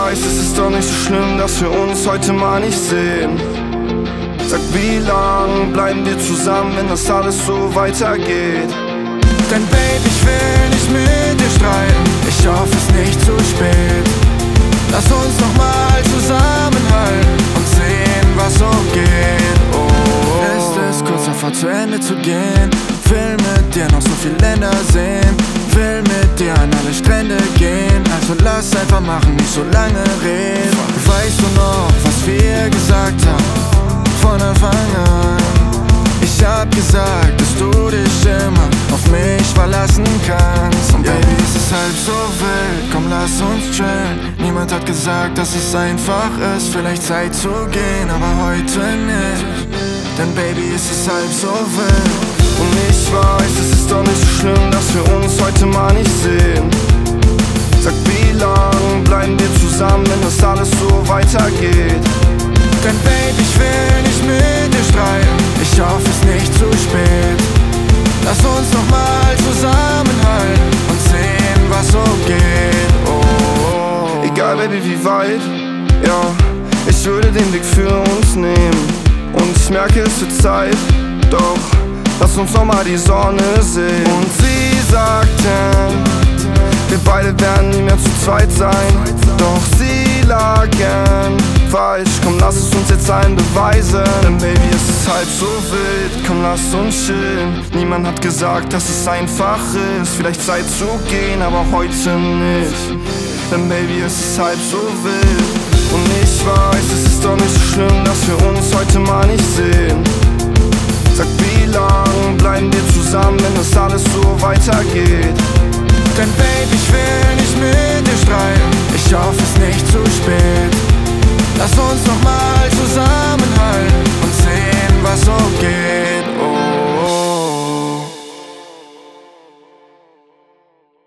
weiß, es ist doch nicht so schlimm, dass wir uns heute mal nicht sehen. Sag, wie lang bleiben wir zusammen, wenn das alles so weitergeht? Denn Baby, ich will nicht mit dir streiten, ich hoffe es ist nicht zu spät. Lass uns noch mal zusammenhalten und sehen, was so geht. Oh, ist es kurz davor zu Ende zu gehen? Will mit dir noch so viel Länder sehen, will mit dir an alle Strände gehen. Also lass einfach machen, nicht so lange reden. Weißt du noch, was wir gesagt haben, von Anfang an? Ich hab gesagt, dass du dich immer auf mich verlassen kannst. Und Baby, es ist halb so wild, komm lass uns chillen. Niemand hat gesagt, dass es einfach ist, vielleicht Zeit zu gehen, aber heute nicht. Denn Baby, es ist halb so wild. Und ich weiß, es ist doch nicht so schlimm, dass wir uns heute mal nicht sehen. Sag, wie lang bleiben wir zusammen, wenn das alles so weitergeht? Denn Baby, ich will nicht mit dir streiten, ich hoffe es ist nicht zu spät. Lass uns noch mal zusammenhalten und sehen, was so geht. Oh, egal Baby, wie weit, ja, ich würde den Weg für uns nehmen. Und ich merke, es wird Zeit, doch lass uns noch mal die Sonne sehen. Und sie sagten, wir beide werden nie mehr zu zweit sein. Doch sie lagen falsch, komm lass es uns jetzt allen beweisen. Denn Baby, es ist halb so wild, komm lass uns chillen. Niemand hat gesagt, dass es einfach ist, vielleicht Zeit zu gehen, aber heute nicht. Denn Baby, es ist halb so wild. Und ich weiß, es ist doch nicht so schlimm, dass wir uns heute mal nicht sehen. Sag, wie lang bleiben wir zusammen, wenn das alles so weitergeht? Denn Baby, ich will nicht mit dir streiten, ich hoffe